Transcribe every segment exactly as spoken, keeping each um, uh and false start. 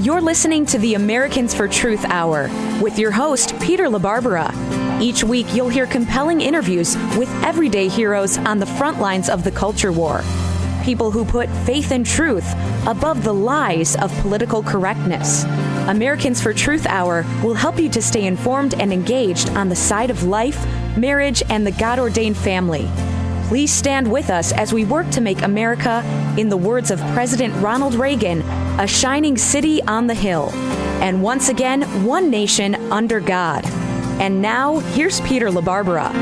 You're listening to the Americans for Truth Hour with your host, Peter LaBarbera. Each week, you'll hear compelling interviews with everyday heroes on the front lines of the culture war. People who put faith and truth above the lies of political correctness. Americans for Truth Hour will help you to stay informed and engaged on the side of life, marriage, and the God-ordained family. Please stand with us as we work to make America, in the words of President Ronald Reagan, a shining city on the hill. And once again, one nation under God. And now, here's Peter LaBarbera.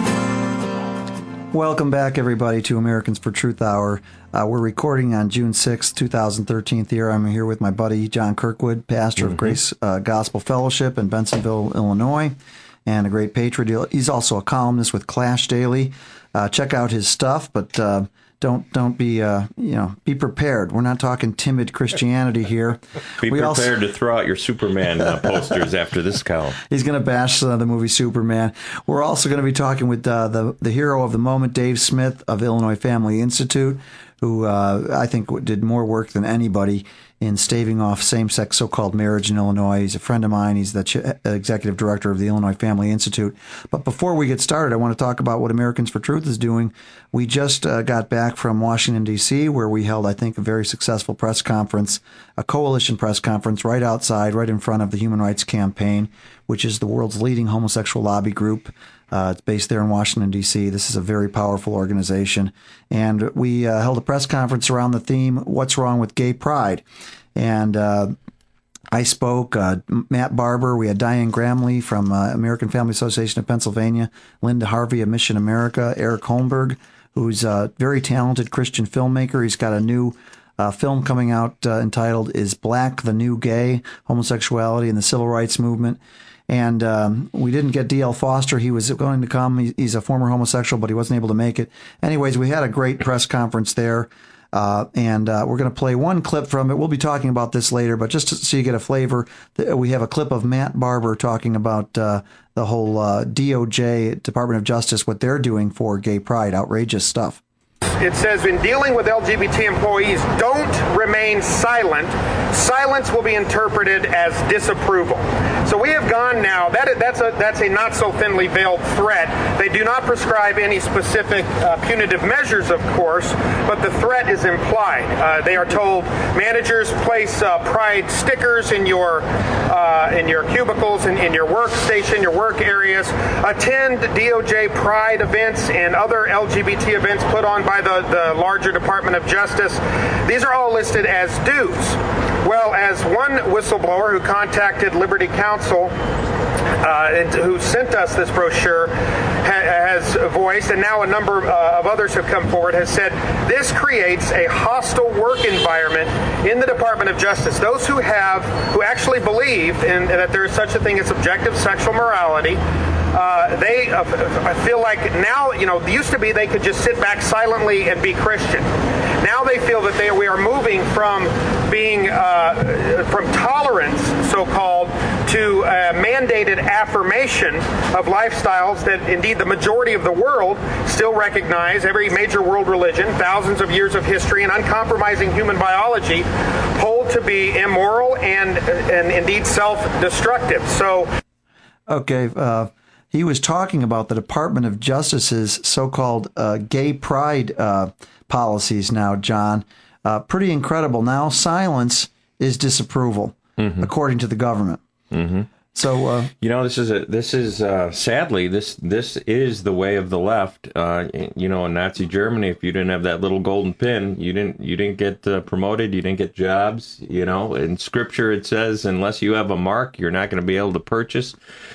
Welcome back, everybody, to Americans for Truth Hour. Uh, we're recording on June sixth, twenty thirteen here. I'm here with my buddy, John Kirkwood, pastor mm-hmm. of Grace uh, Gospel Fellowship in Bensenville, Illinois, and a great patriot. He's also a columnist with Clash Daily. Uh, check out his stuff, but uh, don't don't be uh, you know be prepared. We're not talking timid Christianity here. Be we prepared also, to throw out your Superman uh, posters after this column. He's going to bash uh, the movie Superman. We're also going to be talking with uh, the the hero of the moment, Dave Smith of Illinois Family Institute, who uh, I think did more work than anybody in staving off same-sex so-called marriage in Illinois. He's a friend of mine. He's the ch- executive director of the Illinois Family Institute. But before we get started, I want to talk about what Americans for Truth is doing. We just uh, got back from Washington, D C, where we held, I think, a very successful press conference, a coalition press conference right outside, right in front of the Human Rights Campaign, which is the world's leading homosexual lobby group. Uh, it's based there in Washington, D C. This is a very powerful organization. And we uh, held a press conference around the theme, What's Wrong with Gay Pride? And uh, I spoke, uh, Matt Barber, we had Diane Gramley from uh, American Family Association of Pennsylvania, Linda Harvey of Mission America, Eric Holmberg, who's a very talented Christian filmmaker. He's got a new uh, film coming out uh, entitled Is Black the New Gay? Homosexuality and the Civil Rights Movement. And um, we didn't get D L Foster. He was going to come. He, he's a former homosexual, but he wasn't able to make it. Anyways, we had a great press conference there. Uh, and uh, we're going to play one clip from it. We'll be talking about this later, but just to, so you get a flavor, we have a clip of Matt Barber talking about uh, the whole uh, D O J, Department of Justice, what they're doing for gay pride. Outrageous stuff. It says, in dealing with L G B T employees, don't remain silent. Silence will be interpreted as disapproval. So we have gone now, that, that's a that's a not so thinly veiled threat. They do not prescribe any specific uh, punitive measures, of course, but the threat is implied. Uh, they are told, managers, place uh, pride stickers in your uh, in your cubicles, in, in your workstation, your work areas. Attend D O J pride events and other L G B T events put on by the, the larger Department of Justice. These are all listed as dues. Well, as one whistleblower who contacted Liberty Counsel, uh, and who sent us this brochure, ha- has voiced, and now a number uh, of others have come forward, has said this creates a hostile work environment in the Department of Justice. Those who have, who actually believe in that there is such a thing as objective sexual morality, Uh, they uh, I feel like now, you know, used to be they could just sit back silently and be Christian. Now they feel that they we are moving from being uh, from tolerance, so-called, to uh, mandated affirmation of lifestyles that indeed the majority of the world still recognize. Every major world religion, thousands of years of history, and uncompromising human biology hold to be immoral and and indeed self-destructive. So, okay. Uh... He was talking about the Department of Justice's so-called uh, gay pride uh, policies now, John. Uh, pretty incredible. Now silence is disapproval, mm-hmm. according to the government. Mm-hmm. So, uh, you know, this is a this is uh, sadly this this is the way of the left. Uh, you know, in Nazi Germany, if you didn't have that little golden pin, you didn't you didn't get uh, promoted, you didn't get jobs. You know, in Scripture it says, unless you have a mark, you're not going to be able to purchase.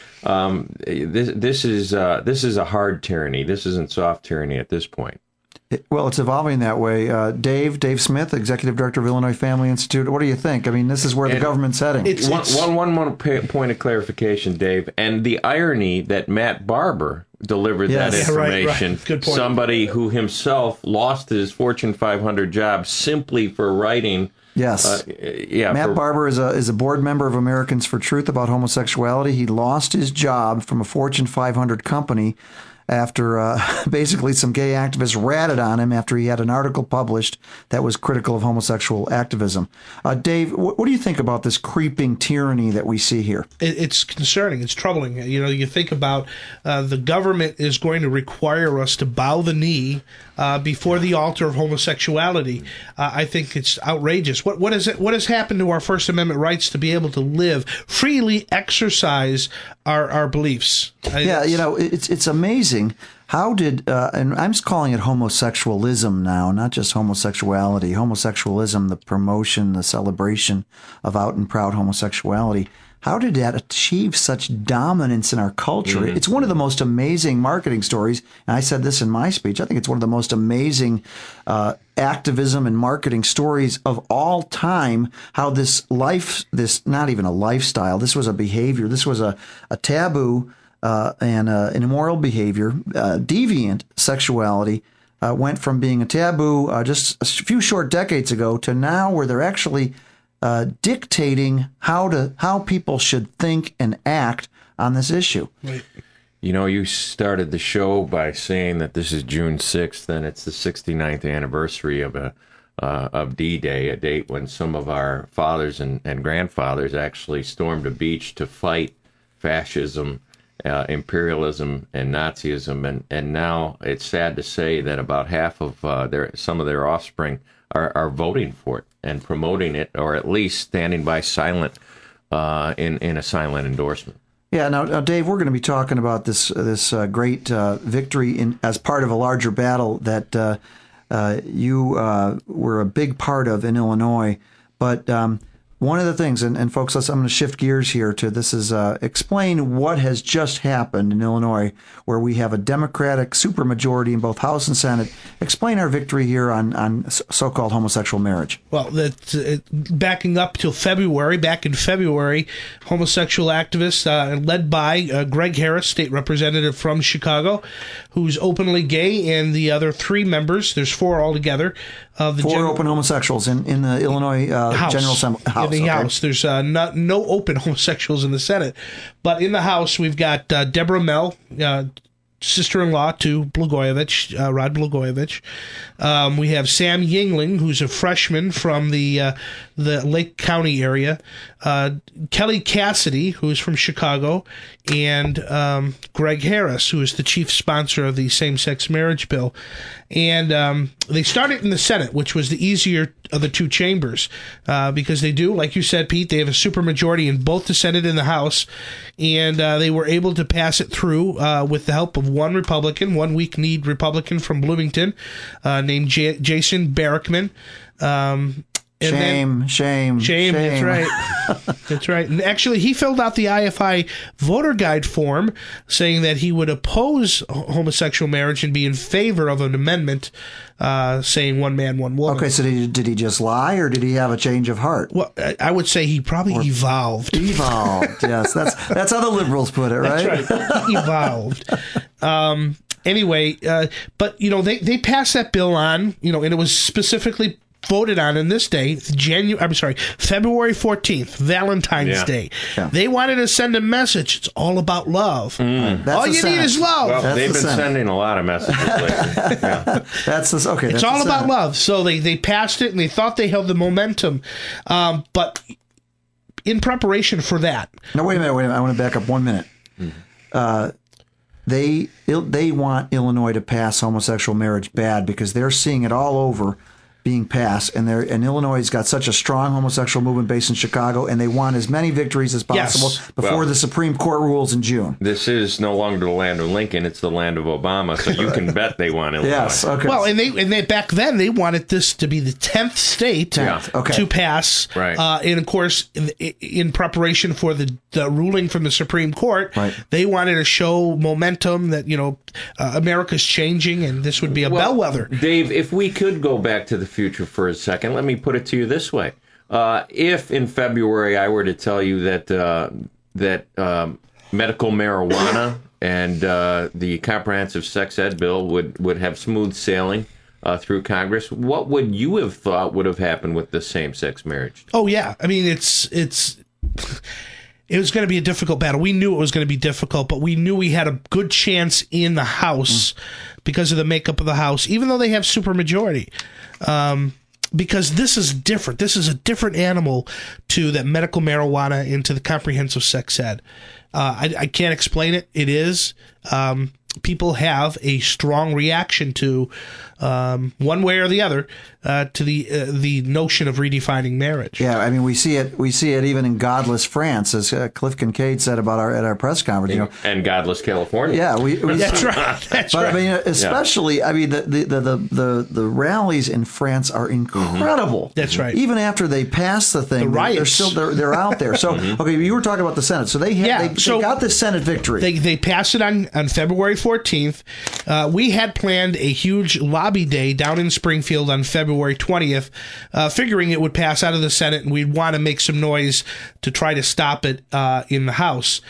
Um, this this is uh, this is a hard tyranny. This isn't soft tyranny at this point. It, well, it's evolving that way. Uh, Dave, Dave Smith, Executive Director of Illinois Family Institute. What do you think? I mean, this is where and the government's heading. It's, one, it's, one, one, one point of clarification, Dave, and the irony that Matt Barber delivered yes. that information. Yeah, right, right. Good point. Somebody who himself lost his Fortune five hundred job simply for writing. Yes. Uh, yeah. Matt for, Barber is a is a board member of Americans for Truth about homosexuality. He lost his job from a Fortune five hundred company after uh, basically some gay activists ratted on him after he had an article published that was critical of homosexual activism. Uh, Dave, wh- what do you think about this creeping tyranny that we see here? It, it's concerning. It's troubling. You know, you think about uh, the government is going to require us to bow the knee uh, before the altar of homosexuality. Uh, I think it's outrageous. What what is it? What has happened to our First Amendment rights to be able to live freely, exercise our our beliefs? Yeah, you know, it's it's amazing. How did, uh, and I'm just calling it homosexualism now, not just homosexuality. Homosexualism, the promotion, the celebration of out and proud homosexuality. How did that achieve such dominance in our culture? Mm-hmm. It's one of the most amazing marketing stories. And I said this in my speech. I think it's one of the most amazing uh, activism and marketing stories of all time. How this life, this not even a lifestyle, this was a behavior. This was a, a taboo uh, and uh, an immoral behavior, uh, deviant sexuality. Uh, went from being a taboo uh, just a few short decades ago to now where they're actually Uh, dictating how to how people should think and act on this issue. You know, you started the show by saying that this is June sixth, and it's the sixty-ninth anniversary of a uh, of D-Day, a date when some of our fathers and, and grandfathers actually stormed a beach to fight fascism, uh, imperialism, and Nazism. And, and now it's sad to say that about half of uh, their some of their offspring are, are voting for it and promoting it, or at least standing by silent uh, in in a silent endorsement. Yeah. Now, now Dave, we're going to be talking about this this uh, great uh, victory in as part of a larger battle that uh, uh, you uh, were a big part of in Illinois. But um, one of the things, and, and folks, let's, I'm going to shift gears here to this is uh, explain what has just happened in Illinois, where we have a Democratic supermajority in both House and Senate. Explain our victory here on, on so-called homosexual marriage. Well, that uh, backing up till February, back in February, homosexual activists uh, led by uh, Greg Harris, state representative from Chicago, who's openly gay, and the other three members, there's four altogether, of the Four Gen- open homosexuals in, in the Illinois uh, House. General Assembly. House, in the okay. House. There's uh, not, no open homosexuals in the Senate. But in the House, we've got uh, Deborah Mell, uh, sister-in-law to Blagojevich, uh, Rod Blagojevich. Um, we have Sam Yingling, who's a freshman from the uh, the Lake County area. Uh, Kelly Cassidy, who is from Chicago, and um, Greg Harris, who is the chief sponsor of the same-sex marriage bill. And um, they started in the Senate, which was the easier of the two chambers, uh, because they do, like you said, Pete, they have a supermajority in both the Senate and the House, and uh, they were able to pass it through uh, with the help of one Republican, one weak-kneed Republican from Bloomington, uh, named J- Jason Barrickman. Um, Shame, then, shame, shame, shame. That's right. That's right. And actually, he filled out the I F I voter guide form saying that he would oppose homosexual marriage and be in favor of an amendment uh, saying one man, one woman. Okay, so did he, did he just lie, or did he have a change of heart? Well, I would say he probably or evolved. Evolved, yes. That's that's how the liberals put it, right? That's right. He evolved. Um, anyway, uh, but, you know, they, they passed that bill on, you know, and it was specifically voted on in this day, January. I'm sorry, February fourteenth, Valentine's yeah. Day. Yeah. They wanted to send a message. It's all about love. Mm. All you Senate. need is love. Well, That's they've the been Senate. sending a lot of messages lately. Yeah. That's this. Okay, It's that's all the about Senate. love. So they, they passed it, and they thought they held the momentum. Um, but in preparation for that, No, wait a minute. Wait a minute. I want to back up one minute. Uh, they they want Illinois to pass homosexual marriage bad because they're seeing it all over being passed, and they're and Illinois has got such a strong homosexual movement based in Chicago, and they want as many victories as possible Yes. before Well, the Supreme Court rules in June. This is no longer the land of Lincoln; it's the land of Obama. So you can bet they want Illinois. Yes. Okay. well, and they and they back then they wanted this to be the tenth state Tenth, okay. to pass, Right. Uh, and of course, in, in preparation for the, the ruling from the Supreme Court, Right. they wanted to show momentum that you know uh, America's changing, and this would be a Well, bellwether. Dave, if we could go back to the future for a second, let me put it to you this way. Uh, if in February I were to tell you that uh, that um, medical marijuana and uh, the comprehensive sex ed bill would, would have smooth sailing uh, through Congress, what would you have thought would have happened with the same-sex marriage? Oh yeah, I mean it's it's it was going to be a difficult battle. We knew it was going to be difficult, but we knew we had a good chance in the House mm. because of the makeup of the House, even though they have supermajority. Um, because this is different. This is a different animal to that medical marijuana and to the comprehensive sex ed. Uh, I, I can't explain it. It is. Um, people have a strong reaction to um, one way or the other uh, to the uh, the notion of redefining marriage. Yeah, I mean we see it we see it even in godless France, as uh, Cliff Kincaid said about our at our press conference. You know, and godless California. Yeah, we, we that's right. That's but right. I mean, especially yeah. I mean the the, the the the rallies in France are incredible. Mm-hmm. That's right. Even after they pass the thing, the riots. they're still they're, they're out there. So mm-hmm. okay, you were talking about the Senate. So they had, yeah, they, so they got the Senate victory. They they passed it on on February fourteenth. Uh, we had planned a huge lobby day down in Springfield on February twentieth, uh, figuring it would pass out of the Senate and we'd want to make some noise to try to stop it uh, in the House.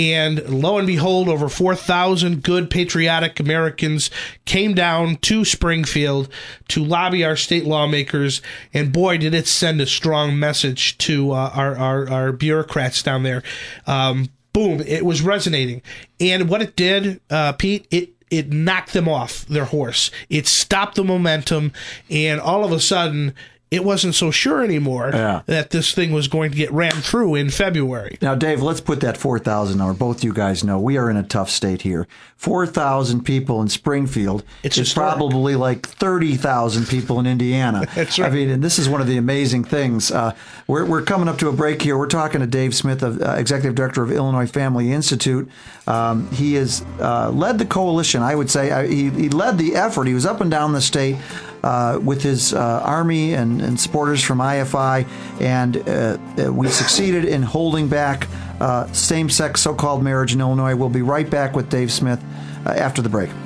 And lo and behold, over four thousand good patriotic Americans came down to Springfield to lobby our state lawmakers. And boy, did it send a strong message to uh, our, our, our bureaucrats down there. Um, boom, it was resonating. And what it did, uh, Pete, it It knocked them off their horse. It stopped the momentum, and all of a sudden, it wasn't so sure anymore yeah. that this thing was going to get ran through in February. Now, Dave, let's put that four thousand number. Both you guys know we are in a tough state here. four thousand people in Springfield it's is probably like thirty thousand people in Indiana. That's right. I mean, and this is one of the amazing things. Uh, we're, we're coming up to a break here. We're talking to Dave Smith, of, uh, Executive Director of Illinois Family Institute. Um, he has uh, led the coalition, I would say. I, he, he led the effort. He was up and down the state Uh, with his uh, army and, and supporters from I F I, and uh, we succeeded in holding back uh, same-sex so-called marriage in Illinois. We'll be right back with Dave Smith uh, after the break.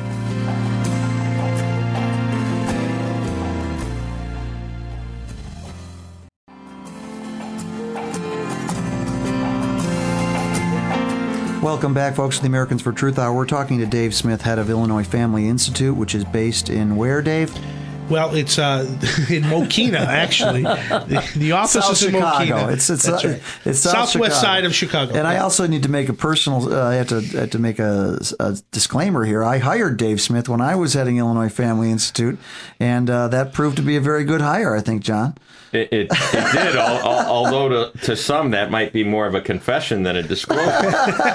Welcome back, folks, to the Americans for Truth Hour. We're talking to Dave Smith, head of Illinois Family Institute, which is based in where, Dave? Well, it's uh, in Mokina, actually. The, the office South is in Chicago. Mokina. It's it's, That's uh, right. it's South southwest Chicago. side of Chicago. And I also need to make a personal. Uh, I have to I have to make a, a disclaimer here. I hired Dave Smith when I was heading Illinois Family Institute, and uh, that proved to be a very good hire, I think, John. It, it, it did, al- al- although to, to some that might be more of a confession than a disclosure.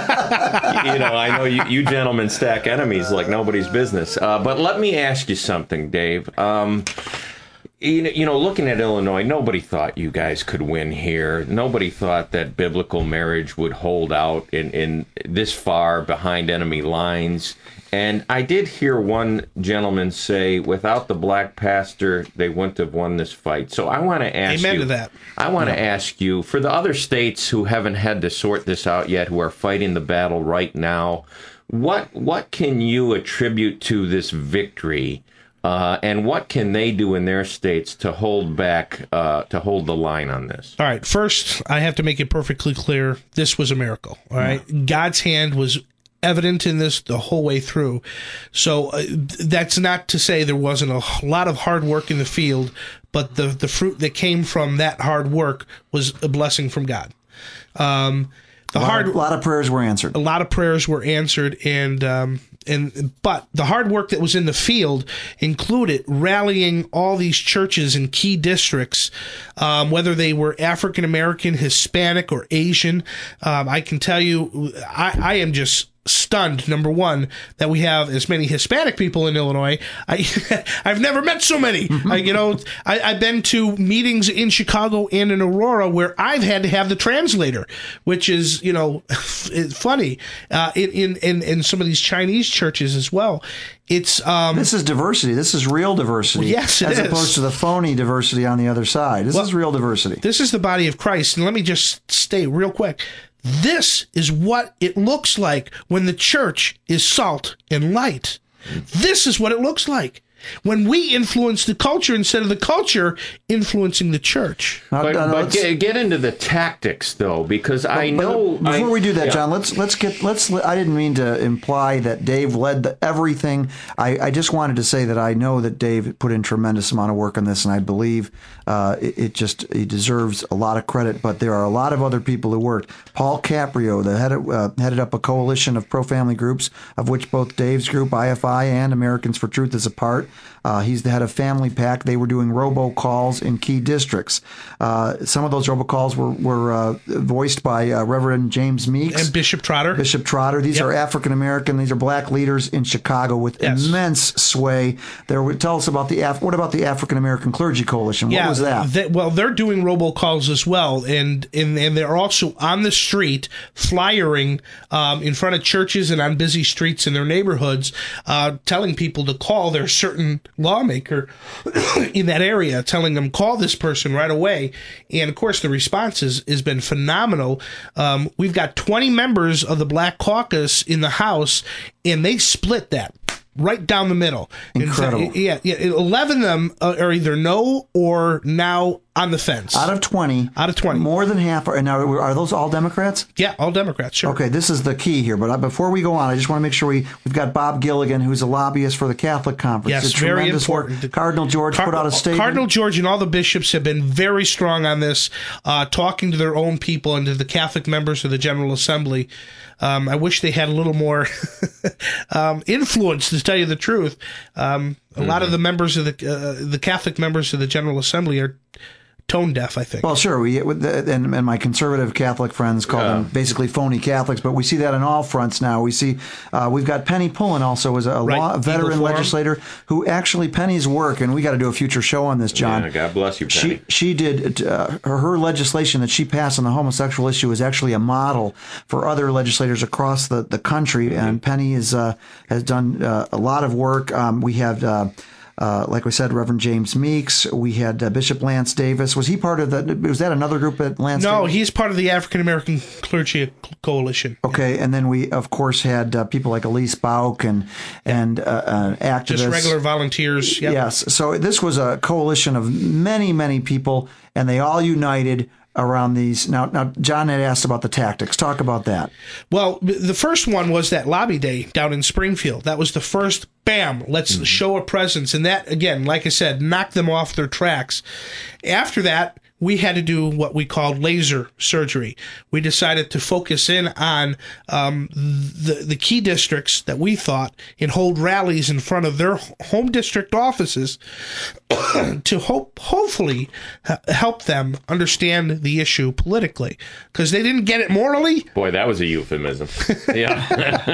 You know, I know you, you gentlemen stack enemies like nobody's business. Uh, but let me ask you something, Dave. Um, you, you know, looking at Illinois, nobody thought you guys could win here. Nobody thought that biblical marriage would hold out in, in this far behind enemy lines. And I did hear one gentleman say, without the black pastor, they wouldn't have won this fight. So I want to ask Amen you, to that. I want to Yeah. ask you, for the other states who haven't had to sort this out yet, who are fighting the battle right now, what what can you attribute to this victory, uh, and what can they do in their states to hold back, uh, to hold the line on this? All right. First, I have to make it perfectly clear. This was a miracle. All right. Yeah. God's hand was evident in this the whole way through. So uh, that's not to say there wasn't a lot of hard work in the field, but the, the fruit that came from that hard work was a blessing from God. Um, the a lot, hard, a lot of prayers were answered. A lot of prayers were answered, and um, and but the hard work that was in the field included rallying all these churches in key districts, um, whether they were African American, Hispanic, or Asian. Um, I can tell you, I, I am just stunned, number one, that we have as many Hispanic people in Illinois. I, I've never met so many. I, you know, I, I've been to meetings in Chicago and in Aurora where I've had to have the translator, which is, you know, it's funny. Uh, in, in, in, in some of these Chinese churches as well. It's um, This is diversity. This is real diversity. Yes, it as is. opposed to the phony diversity on the other side. This well, is real diversity. This is the body of Christ. And let me just state real quick. This is what it looks like when the church is salt and light. This is what it looks like. when we influence the culture instead of the culture influencing the church. Now, But, now, but let's- get, get into the tactics, though, because I But know. before I, we do that, yeah. John, let's let's get let's. I didn't mean to imply that Dave led the, everything. I, I just wanted to say that I know that Dave put in tremendous amount of work on this, and I believe uh, it, it just he deserves a lot of credit. But there are a lot of other people who worked. Paul Caprio, the head of, uh, headed up a coalition of pro-family groups, of which both Dave's group, I F I, and Americans for Truth is a part. Uh, he's the head of Family Pack. They were doing robocalls in key districts. Uh, some of those robocalls were were uh, voiced by uh, Reverend James Meeks And Bishop Trotter. Bishop Trotter. These Yep. are African American. These are black leaders in Chicago with Yes. immense sway. There, would tell us about the Af- what about the African American Clergy Coalition? What was that? they- well, they're doing robocalls as well, and and, and they're also on the street flyering um, in front of churches and on busy streets in their neighborhoods, uh, telling people to call their certain lawmaker in that area, telling them call this person right away. And of course, the response has, has been phenomenal. Um, we've got twenty members of the Black Caucus in the House, and they split that right down the middle. Incredible. And so, yeah, yeah. eleven of them are either no or now on the fence. Out of twenty, Out of twenty. more than half are. And now, are those all Democrats? Yeah, all Democrats, sure. Okay, this is the key here. But I- before we go on, I just want to make sure we we've got Bob Gilligan, who's a lobbyist for the Catholic Conference. Yes, Did very tremendous work. important. Cardinal George Car- put out a statement. Cardinal George and all the bishops have been very strong on this, uh, talking to their own people and to the Catholic members of the General Assembly. Um, I wish they had a little more um, influence, to tell you the truth. Um, a mm-hmm. lot of the members of the uh, the Catholic members of the General Assembly are tone deaf, I think. Well, sure. We and, and my conservative Catholic friends call Yeah. them basically phony Catholics, but we see that on all fronts now. We see uh, we've got Penny Pullen also as a, a Right. law, a veteran Eagle Forum. legislator who actually Penny's work, and we got to do a future show on this, John. Yeah, God bless you, Penny. She she did uh, her, her legislation that she passed on the homosexual issue is actually a model for other legislators across the, the country, Mm-hmm. and Penny is uh, has done uh, a lot of work. Um, we have. Uh, Uh, like we said, Reverend James Meeks. We had uh, Bishop Lance Davis. Was he part of that? Was that another group at Lance No, Davis? he's part of the African American Clergy Coalition. Okay, and then we, of course, had uh, people like Elise Bauk and and uh, uh, activists. Just regular volunteers. Yep. Yes. So this was a coalition of many, many people, and they all united around these. Now, now, John had asked about the tactics. Talk about that. Well, the first one was that lobby day down in Springfield. That was the first, bam, let's mm-hmm. show a presence. And that, again, like I said, knocked them off their tracks. After that, we had to do what we called laser surgery. We decided to focus in on um, the the key districts that we thought and hold rallies in front of their home district offices to hope, hopefully, uh, help them understand the issue politically, because they didn't get it morally. Boy, that was a euphemism. Yeah,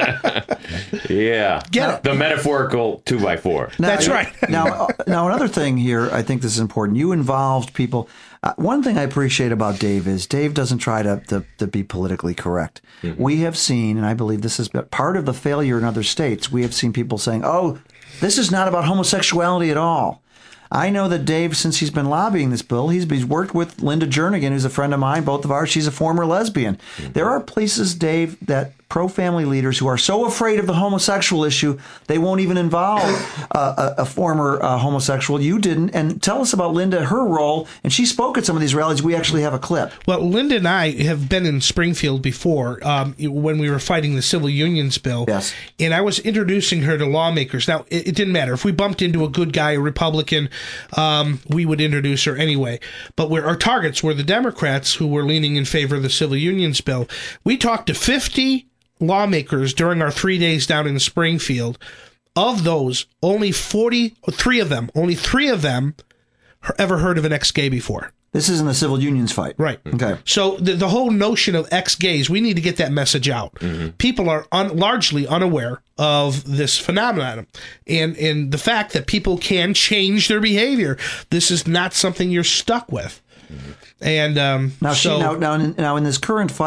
yeah. Get it. The metaphorical two by four. Now, That's right. now, now another thing here, I think this is important. You involved people. Uh, one thing I appreciate about Dave is Dave doesn't try to, to, to be politically correct. Mm-hmm. We have seen, and I believe this is part of the failure in other states, we have seen people saying, oh, this is not about homosexuality at all. I know that Dave, since he's been lobbying this bill, he's, he's worked with Linda Jernigan, who's a friend of mine, both of ours. She's a former lesbian. Mm-hmm. There are places, Dave, that pro-family leaders who are so afraid of the homosexual issue, they won't even involve uh, a, a former uh, homosexual. You didn't. And tell us about Linda, her role. And she spoke at some of these rallies. We actually have a clip. Well, Linda and I have been in Springfield before um, when we were fighting the civil unions bill. Yes. And I was introducing her to lawmakers. Now, it, it didn't matter. If we bumped into a good guy, a Republican, um, we would introduce her anyway. But we're, our targets were the Democrats who were leaning in favor of the civil unions bill. We talked to fifty lawmakers during our three days down in Springfield. Of those, only forty-three of them, only three of them ever heard of an ex-gay before. This is in the civil unions fight. Right. Okay. So the, the whole notion of ex-gays, we need to get that message out. Mm-hmm. People are un, largely unaware of this phenomenon and, and the fact that people can change their behavior. This is not something you're stuck with. Mm-hmm. And um, now, so, she, now, now, in, now, in this current fight,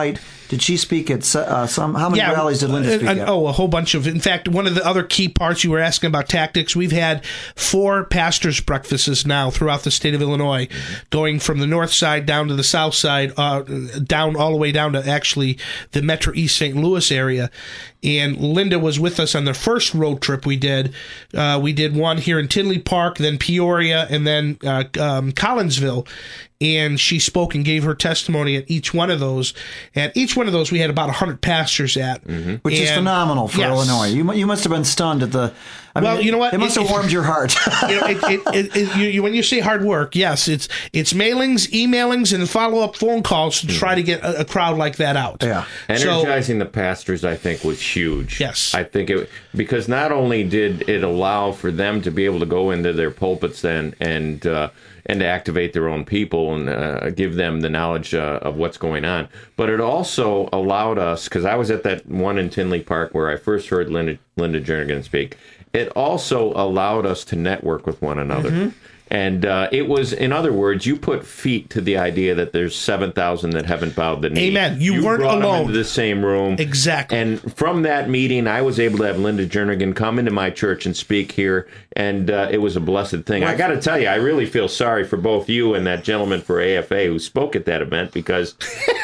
Did she speak at uh, some? How many Yeah, rallies did Linda speak uh, at? Oh, a whole bunch of. In fact, one of the other key parts you were asking about tactics, we've had four pastors' breakfasts now throughout the state of Illinois, going from the north side down to the south side, uh, down all the way down to actually the Metro East Saint Louis area. And Linda was with us on the first road trip we did. Uh, we did one here in Tinley Park, then Peoria, and then uh, um, Collinsville. And she spoke and gave her testimony at each one of those. At each one of those, we had about one hundred pastors at. Mm-hmm. Which and, is phenomenal for yes. Illinois. You you must have been stunned at the... I well, mean, you know what? It must it, have warmed it, your heart. you know, it, it, it, it, you, you, when you say hard work, yes, it's it's mailings, emailings, and follow-up phone calls to try to get a, a crowd like that out. Yeah. Energizing so, the pastors, I think, was huge. Yes. I think it, because not only did it allow for them to be able to go into their pulpits then and... Uh, and to activate their own people and uh, give them the knowledge uh, of what's going on. But it also allowed us, because I was at that one in Tinley Park where I first heard Linda, Linda Jernigan speak, it also allowed us to network with one another. Mm-hmm. And uh, it was, in other words, you put feet to the idea that there's seven thousand that haven't bowed the knee. Amen. You, you weren't brought alone. them into the same room. Exactly. And from that meeting, I was able to have Linda Jernigan come into my church and speak here, and uh, it was a blessed thing. I got to tell you, I really feel sorry for both you and that gentleman for A F A who spoke at that event, because...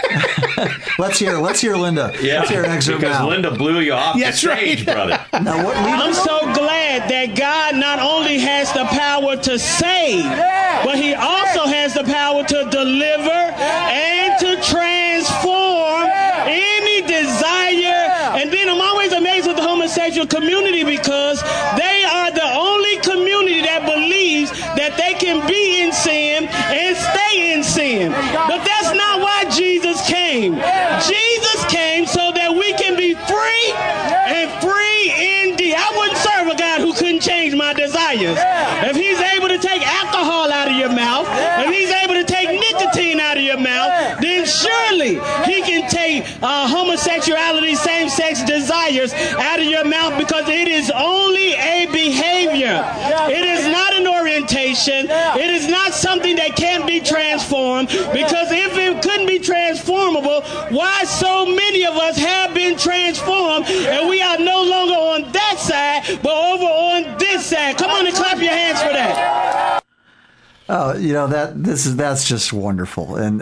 let's hear Let's hear Linda. Yeah, let's hear an excerpt because now. Linda blew you off That's the stage, right. brother. Now, what I'm so glad that God not only has the power to save, but he also has the power to deliver and to transform any desire. And then I'm always amazed with the homosexual community, because they are the only community that believes that they can be in sin and stay in sin. But that's not why Jesus came. Jesus came so that we can be free and free indeed. I wouldn't serve a God who couldn't change my desires. If he's able to take alcohol out of your mouth, if he's able to take nicotine out of your mouth, then surely he can take uh, homosexuality, same-sex desires out of your mouth, because it is only a behavior. It is not an orientation. It is not something that can't be transformed, because if it couldn't be transformable, why so many of us have been transformed and we are no longer on that side but over on this side? Come on and clap your hands for that. Oh, you know that this is that's just wonderful, and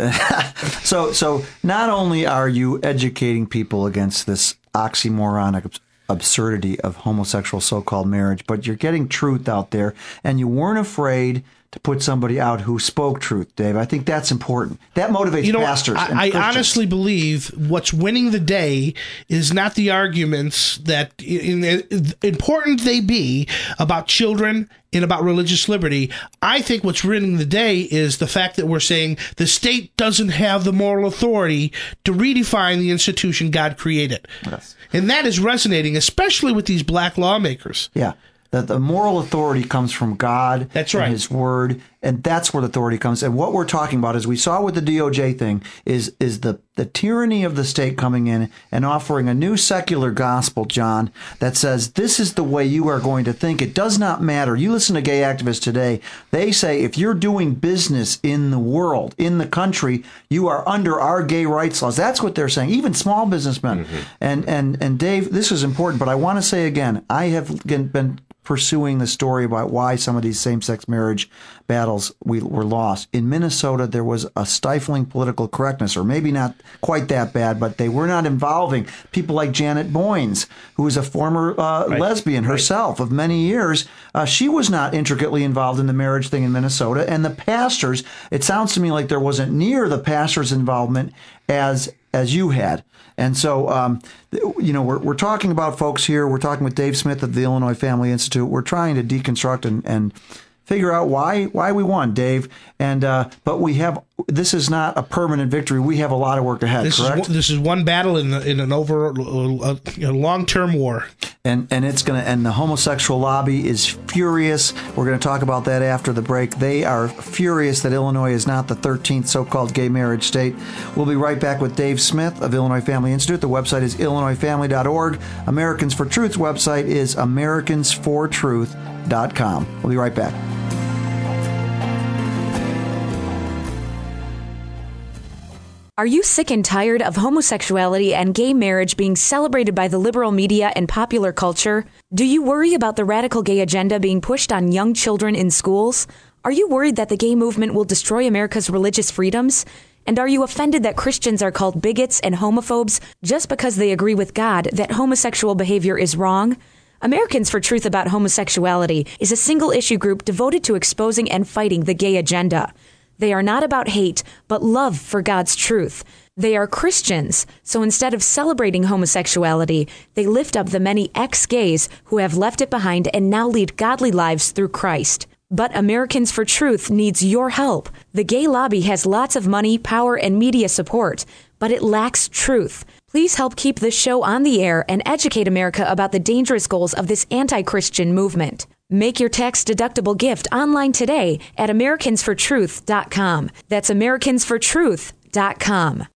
so so not only are you educating people against this oxymoronic absurdity of homosexual so-called marriage, but you're getting truth out there, and you weren't afraid to put somebody out who spoke truth, Dave. I think that's important. That motivates you know, pastors. I, and I Christians. honestly believe what's winning the day is not the arguments that, in, in, important they be, about children and about religious liberty. I think what's winning the day is the fact that we're saying the state doesn't have the moral authority to redefine the institution God created. Yes. And that is resonating, especially with these black lawmakers. Yeah. That the moral authority comes from God. That's right. And His Word, and that's where the authority comes. And what we're talking about, as we saw with the D O J thing, is is the, the tyranny of the state coming in and offering a new secular gospel, John, that says this is the way you are going to think. It does not matter. You listen to gay activists today. They say if you're doing business in the world, in the country, you are under our gay rights laws. That's what they're saying, even small businessmen. Mm-hmm. And, and, and Dave, this is important, but I want to say again, I have been pursuing the story about why some of these same-sex marriage battles we were lost. In Minnesota, there was a stifling political correctness, or maybe not quite that bad, but they were not involving people like Janet Boynes, who was a former uh, right. lesbian herself right. of many years. Uh, she was not intricately involved in the marriage thing in Minnesota, and the pastors, it sounds to me like there wasn't near the pastors' involvement as as you had. And so, um, you know, we're we're talking about folks here. We're talking with Dave Smith of the Illinois Family Institute. We're trying to deconstruct and, and figure out why why we won, Dave. And uh, but we have this is not a permanent victory. We have a lot of work ahead. This correct? is this is one battle in in an over a, a long term war. And and it's gonna and the homosexual lobby is furious. We're gonna talk about that after the break. They are furious that Illinois is not the thirteenth so-called gay marriage state. We'll be right back with Dave Smith of Illinois Family Institute. The website is illinois family dot org. Americans for Truth's website is americans for truth dot com. We'll be right back. Are you sick and tired of homosexuality and gay marriage being celebrated by the liberal media and popular culture? Do you worry about the radical gay agenda being pushed on young children in schools? Are you worried that the gay movement will destroy America's religious freedoms? And are you offended that Christians are called bigots and homophobes just because they agree with God that homosexual behavior is wrong? Americans for Truth About Homosexuality is a single-issue group devoted to exposing and fighting the gay agenda. They are not about hate, but love for God's truth. They are Christians, so instead of celebrating homosexuality, they lift up the many ex-gays who have left it behind and now lead godly lives through Christ. But Americans for Truth needs your help. The gay lobby has lots of money, power, and media support, but it lacks truth. Please help keep this show on the air and educate America about the dangerous goals of this anti-Christian movement. Make your tax-deductible gift online today at Americans for Truth dot com. That's Americans for Truth dot com.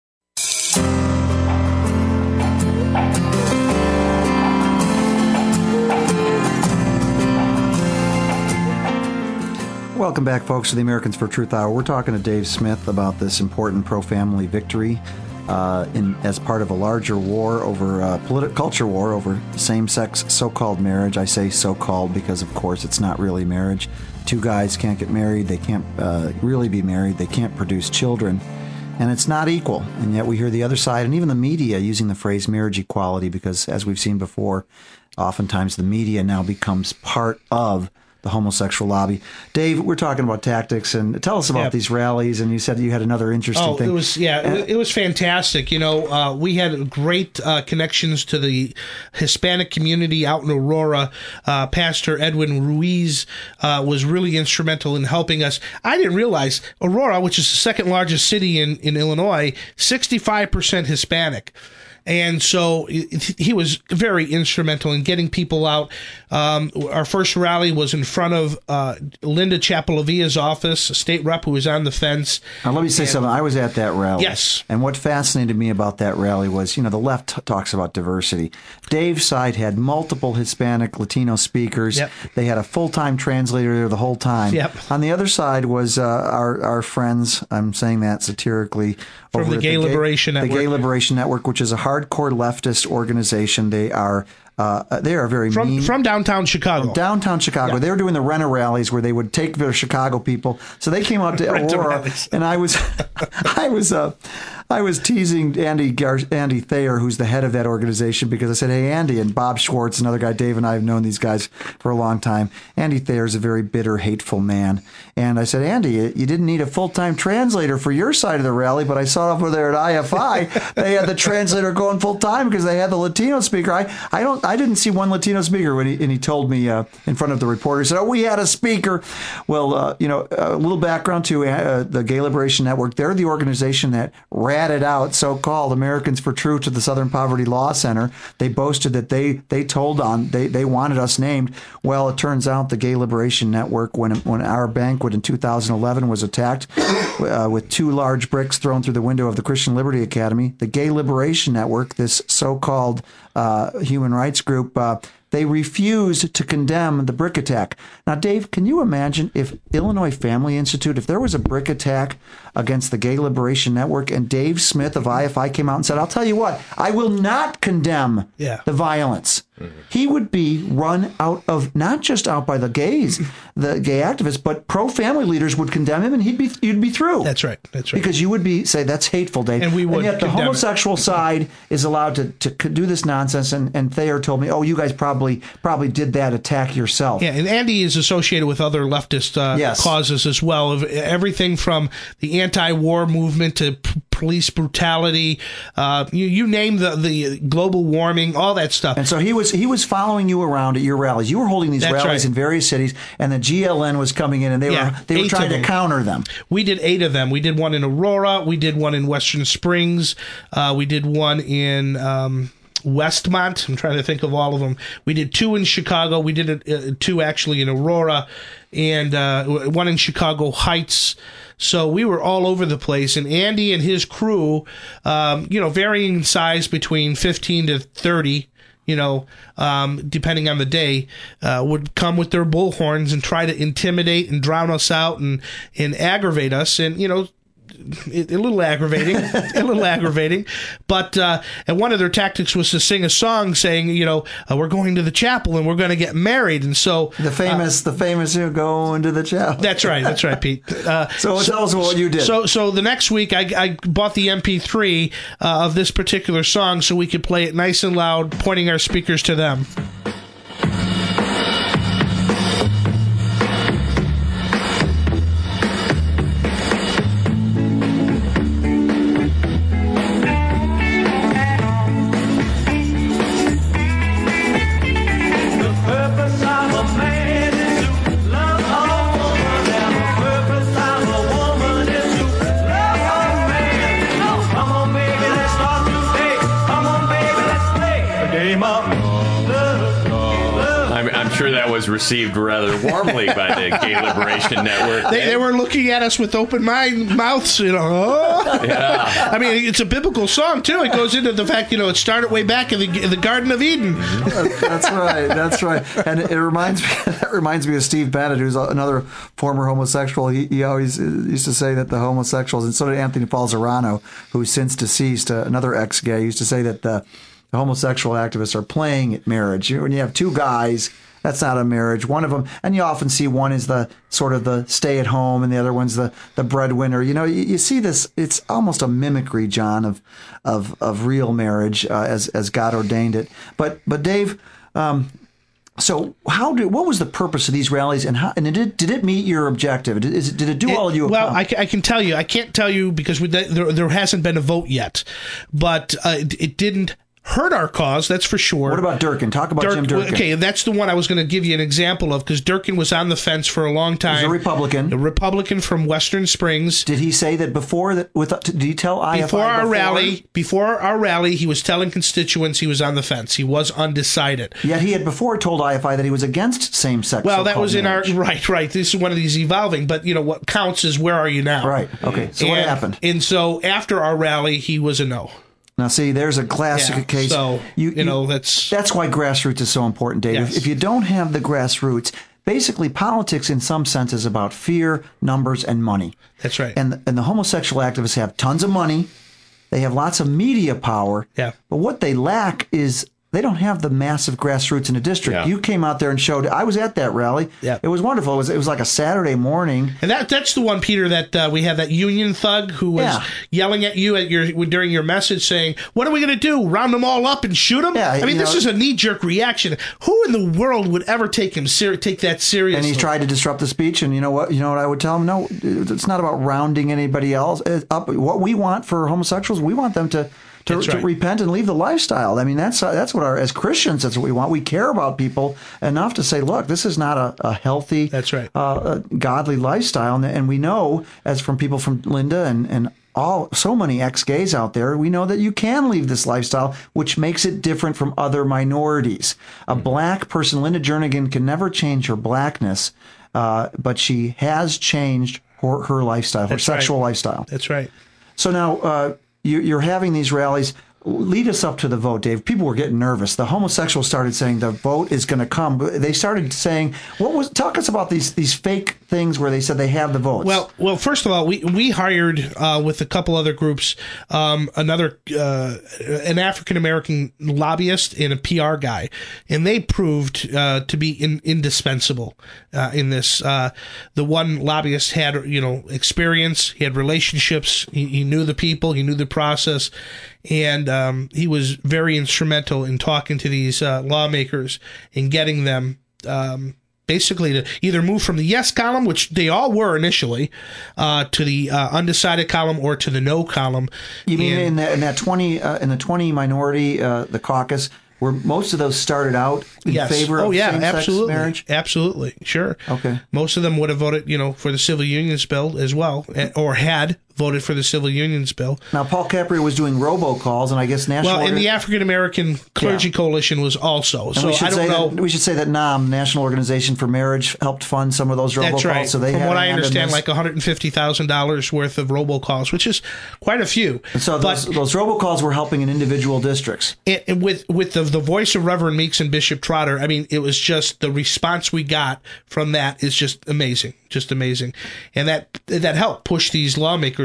Welcome back, folks, to the Americans for Truth Hour. We're talking to Dave Smith about this important pro-family victory uh, in as part of a larger war over uh, political culture war over same-sex so-called marriage. I say so-called because, of course, it's not really marriage. Two guys can't get married. They can't uh, really be married. They can't produce children. And it's not equal. And yet we hear the other side, and even the media, using the phrase marriage equality because, as we've seen before, oftentimes the media now becomes part of the homosexual lobby. Dave, we're talking about tactics, and tell us about yep. these rallies. And you said you had another interesting oh, thing. It was, yeah, uh, it was fantastic. You know, uh, we had great uh, connections to the Hispanic community out in Aurora. Uh, Pastor Edwin Ruiz uh, was really instrumental in helping us. I didn't realize Aurora, which is the second largest city in, in Illinois, sixty-five percent Hispanic. And so he was very instrumental in getting people out. Um, our first rally was in front of uh, Linda Chapelavia's office, a state rep who was on the fence. Now, let me say and, something. I was at that rally. Yes. And what fascinated me about that rally was, you know, the left t- talks about diversity. Dave's side had multiple Hispanic, Latino speakers. Yep. They had a full-time translator there the whole time. Yep. On the other side was uh, our, our friends, I'm saying that satirically, from over the Gay the Liberation Gay, Network. The Gay Liberation Network, which is a hardcore leftist organization. They are uh, they are very from, mean. From downtown Chicago. From downtown Chicago. Yeah. They were doing the rent-a rallies where they would take their Chicago people. So they came out to Aurora, and I was, I was, uh, I was teasing Andy Gar- Andy Thayer, who's the head of that organization, because I said, "Hey, Andy," and Bob Schwartz, another guy. Dave and I have known these guys for a long time. Andy Thayer is a very bitter, hateful man, and I said, "Andy, you didn't need a full-time translator for your side of the rally, but I saw over there at I F I they had the translator going full-time because they had the Latino speaker. I, I don't, I didn't see one Latino speaker." When he, and he told me uh, in front of the reporter, he said, "Oh, we had a speaker." Well, uh, you know, a little background to uh, the Gay Liberation Network. They're the organization that ratted out so-called Americans for Truth to the Southern Poverty Law Center. They boasted that they they told on they, they wanted us named. Well, it turns out the Gay Liberation Network, when when our banquet in two thousand eleven was attacked uh, with two large bricks thrown through the window of the Christian Liberty Academy, the Gay Liberation Network, this so-called uh, human rights group, uh, they refused to condemn the brick attack. Now, Dave, can you imagine if Illinois Family Institute, if there was a brick attack against the Gay Liberation Network and Dave Smith of I F I came out and said, "I'll tell you what, I will not condemn yeah. the violence." Mm-hmm. He would be run out of, not just out by the gays, the gay activists, but pro-family leaders would condemn him and he'd be you'd be through. That's right. That's right. Because you would be say that's hateful, Dave. And we would. And yet the homosexual it. side is allowed to, to do this nonsense. And, and Thayer told me, "Oh, you guys probably probably did that attack yourself." Yeah, and Andy is associated with other leftist uh, yes. causes as well. Of everything from the anti-war movement to p- police brutality, uh, you you name the the global warming, all that stuff. And so he was he was following you around at your rallies. You were holding these That's rallies right. in various cities, and the G L N was coming in, and they yeah, were they were trying to counter them. We did eight of them. We did one in Aurora. We did one in Western Springs. Uh, we did one in um, Westmont. I'm trying to think of all of them. We did two in Chicago. We did uh, two actually in Aurora, and uh, one in Chicago Heights. So we were all over the place, and Andy and his crew, um, you know, varying in size between fifteen to thirty, you know, um, depending on the day, uh, would come with their bullhorns and try to intimidate and drown us out and, and aggravate us. And, you know, a little aggravating, a little aggravating. But uh, and one of their tactics was to sing a song saying, you know, uh, we're going to the chapel and we're going to get married, and so the famous, uh, the famous, you know, going to the chapel. That's right, that's right, Pete. Uh, so, so tell us what you did. So, so the next week, I, I bought the M P three uh, of this particular song so we could play it nice and loud, pointing our speakers to them. Received rather warmly by the Gay Liberation Network. They, they were looking at us with open mind, mouths, you know. Oh. Yeah. I mean, it's a biblical song, too. It goes into the fact, you know, it started way back in the, in the Garden of Eden. That's right. That's right. And it reminds me, that reminds me of Steve Bennett, who's another former homosexual. He, he always used to say that the homosexuals, and so did Anthony Falzarano, who's since deceased, uh, another ex-gay, used to say that the, the homosexual activists are playing at marriage. You know, when you have two guys, that's not a marriage. One of them, and you often see one is the sort of the stay at home, and the other one's the, the breadwinner. You know, you, you see this. It's almost a mimicry, John, of of of real marriage uh, as as God ordained it. But but Dave, um, so how did what was the purpose of these rallies, and how and did it, did it meet your objective? Did, is it, did it do it, all you? Well, I, I can tell you, I can't tell you because we, there there hasn't been a vote yet, but uh, it, it didn't hurt our cause, that's for sure. What about Durkin? Talk about Durk, Jim Durkin. Okay, that's the one I was going to give you an example of, because Durkin was on the fence for a long time. He's a Republican. A Republican from Western Springs. Did he say that before that? With did he tell I F I before our before? rally? Before our rally, he was telling constituents he was on the fence. He was undecided. Yet he had before told I F I that he was against same-sex. Well, that was in marriage. our right, right. This is one of these evolving, but you know what counts is where are you now? Right. Okay. So and, what happened? And so after our rally, he was a no. Now, see, there's a classic yeah, case. So, you, you know, that's... That's why grassroots is so important, Dave. Yes. If, if you don't have the grassroots, basically politics in some sense is about fear, numbers, and money. That's right. And, and the homosexual activists have tons of money. They have lots of media power. Yeah. But what they lack is... They don't have the massive grassroots in the district. Yeah. You came out there and showed. I was at that rally. Yeah. It was wonderful. It was it was like a Saturday morning. And that that's the one, Peter, that uh, we have that union thug who was Yeah. yelling at you at your during your message saying, "What are we going to do? Round them all up and shoot them?" Yeah, I mean, you this know- is a knee jerk reaction. Who in the world would ever take him ser- take that seriously? And he tried to disrupt the speech. And you know what? You know what I would tell him? No, it's not about rounding anybody else up. What we want for homosexuals, we want them to. To, That's to right. repent and leave the lifestyle. I mean, that's that's what our as Christians, that's what we want. We care about people enough to say, look, this is not a, a healthy, That's right. uh, a godly lifestyle. And, and we know, as from people from Linda and and all so many ex-gays out there, we know that you can leave this lifestyle, which makes it different from other minorities. A black person, Linda Jernigan, can never change her blackness, uh, but she has changed her, her lifestyle, her That's sexual right. lifestyle. That's right. So now uh, you, you're having these rallies. Lead us up to the vote, Dave. People were getting nervous. The homosexuals started saying the vote is going to come. They started saying, "What was?" Talk us about these these fake things where they said they have the votes. Well, well, first of all, we we hired uh, with a couple other groups um, another uh, an African American lobbyist and a P R guy, and they proved uh, to be in, indispensable uh, in this. Uh, the one lobbyist had you know experience, he had relationships, he, he knew the people, he knew the process. And um, he was very instrumental in talking to these uh, lawmakers and getting them um, basically to either move from the yes column, which they all were initially, uh, to the uh, undecided column or to the no column. you mean And- in that in that twenty uh, in the twenty minority uh, the caucus, where most of those started out in Yes. favor of oh, yeah, same-sex absolutely. marriage? Absolutely, sure. Okay. Most of them would have voted, you know, for the civil unions bill as well, eh, or had voted for the civil unions bill. Now, Paul Caprio was doing robocalls, and I guess National... Well, and Organ- the African American Clergy Yeah. Coalition was also. And So we should I don't say know. That, we should say that N A M, National Organization for Marriage, helped fund some of those robocalls. That's right. So they From had what a I hand in understand, this. like one hundred fifty thousand dollars worth of robocalls, which is quite a few. And so those, but those robocalls were helping in individual districts. it, it- with with the, the voice of Reverend Meeks and Bishop Trotter, I mean, it was just the response we got from that is just amazing, just amazing, and that that helped push these lawmakers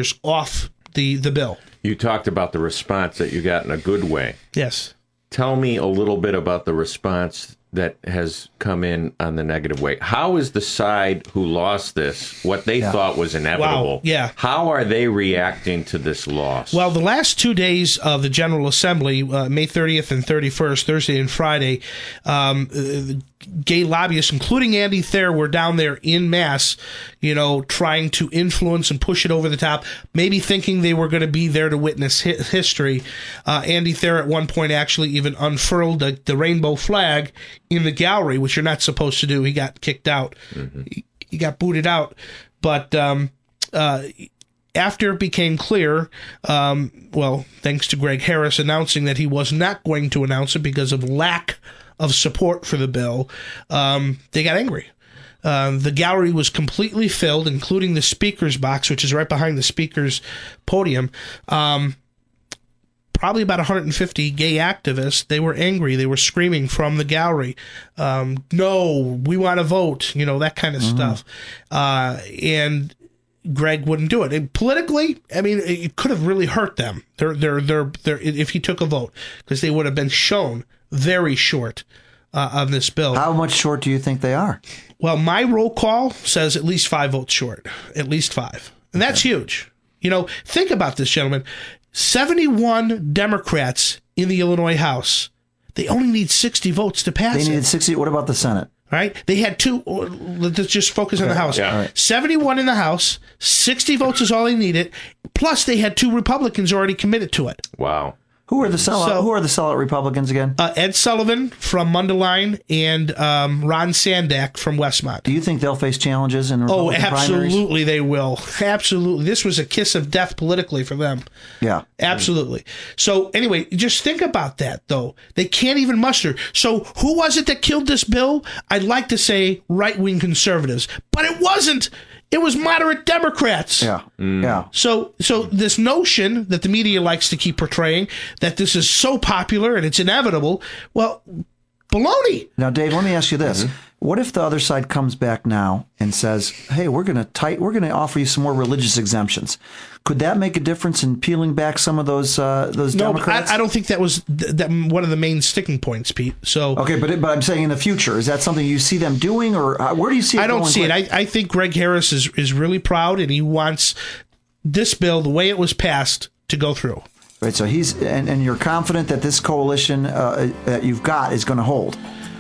speakers off the, the bill. You talked about the response that you got in a good way. Yes. Tell me a little bit about the response that has come in on the negative way. How is the side who lost this, what they yeah. thought was inevitable, wow. yeah. how are they reacting to this loss? Well, the last two days of the General Assembly, uh, May thirtieth and thirty-first, Thursday and Friday, um, uh, gay lobbyists, including Andy Thayer, were down there in mass, you know, trying to influence and push it over the top, maybe thinking they were going to be there to witness hi- history. Uh, Andy Thayer at one point actually even unfurled the, the rainbow flag in the gallery, which you're not supposed to do. He got kicked out. Mm-hmm. He, he got booted out. But um, uh, after it became clear, um, well, thanks to Greg Harris announcing that he was not going to announce it because of lack of support for the bill, um, they got angry. Uh, the gallery was completely filled, including the speaker's box, which is right behind the speaker's podium. Um, probably about one hundred fifty gay activists. They were angry. They were screaming from the gallery, um, no, we want to vote, you know, that kind of mm-hmm. stuff. Uh, and Greg wouldn't do it. And politically, I mean, it could have really hurt them. They're, they're, they're, they're, if he took a vote, because they would have been shown very short uh, on this bill. How much short do you think they are? Well, my roll call says at least five votes short. At least five. And that's okay. Huge. You know, think about this, gentlemen. seventy-one Democrats in the Illinois House. They only need sixty votes to pass it. They needed sixty. What about the Senate? Right? They had two. Let's just focus okay. on the House. Yeah. Right. seventy-one in the House. sixty votes is all they needed. Plus, they had two Republicans already committed to it. Wow. Who are the sellout? So, who are the sellout Republicans again? Uh, Ed Sullivan from Mundelein and um, Ron Sandak from Westmont. Do you think they'll face challenges in Republican Oh, absolutely primaries? They will. Absolutely. This was a kiss of death politically for them. Yeah. Absolutely. So anyway, just think about that, though. They can't even muster. So who was it that killed this bill? I'd like to say right-wing conservatives, but it wasn't. It was moderate Democrats. Yeah, mm. yeah. So, so this notion that the media likes to keep portraying that this is so popular and it's inevitable, well, baloney. Now, Dave, let me ask you this: mm-hmm. what if the other side comes back now and says, "Hey, we're going to tight, we're going to offer you some more religious exemptions"? Could that make a difference in peeling back some of those uh, those no, Democrats? I, I don't think that was th- that one of the main sticking points, Pete. So okay, but it, but I'm saying in the future, is that something you see them doing, or uh, where do you see it I don't going see quick? it. I, I think Greg Harris is is really proud, and he wants this bill, the way it was passed, to go through. Right. So he's and, and you're confident that this coalition uh, that you've got is going to hold.